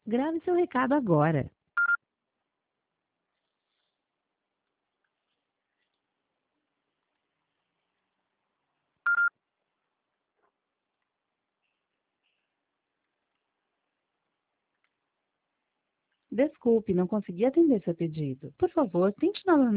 Grave seu recado agora. Desculpe, não consegui atender seu pedido. Por favor, tente novamente.